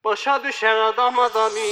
Başa düşer adam adamı.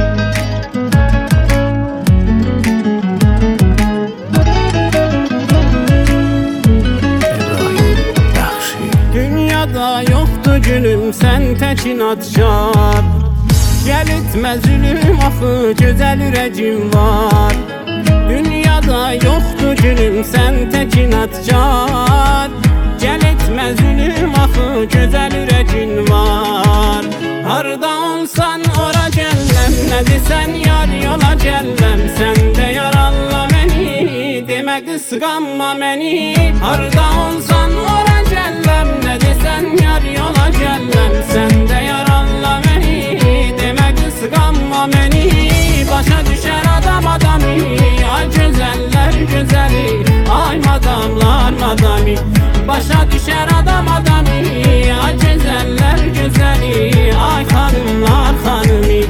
Dünyada yoktu gülüm, sen tek inatçar. Gel etme zulüm, axı gözəl ürəcim var. Dünyada yoktu gülüm, sen tek inatçar. Gel etme zulüm, axı gözəl ürəcin var. Harda olsan ora gəlləm, nə desən yar yola gəlləm. Sən də yaralla məni, demə qısqanma məni. Harda olsan ora gəlləm, nə desən yar yola gəlləm. Sən də yaralla məni, demə qısqanma məni. Başa düşər adam adamı, ay gözəllər gözəli, ay madamlar madami. Başa düşər adam adamı, ay gözəllər gözəli, ay xanımlar xanımı.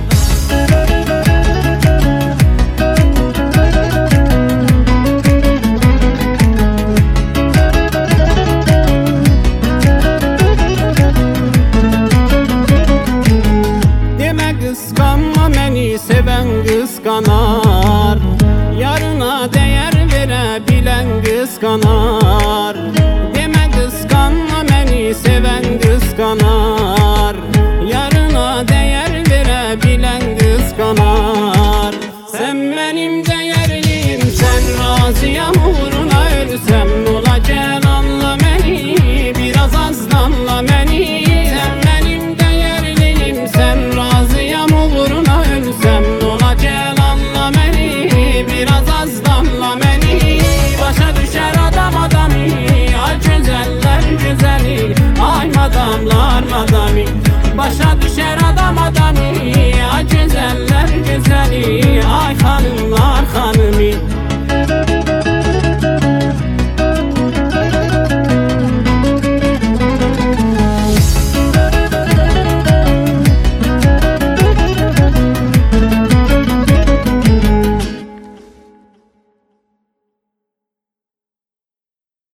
Demə qısqanma məni, sevən qısqanar. Yarına dəyər verə bilən qısqanar. Demə qısqanma məni, sevən qısqanar. Yarına dəyər verə bilən qısqanar. Sən mənim dəyərliyim, sən razıyam uğruna ölsəm. Ola gəl anla məni, biraz azdanla məni. Sən mənim dəyərliyim, sən razıyam uğruna ölsəm. Ola gəl anla məni, biraz azdanla məni. Başa düşər adam adamı, ay gözəllər gözəli, ay madamlar madami. Başa düşər adam adamı, ay gözəllər gözəli, ay xanımlar xanımı.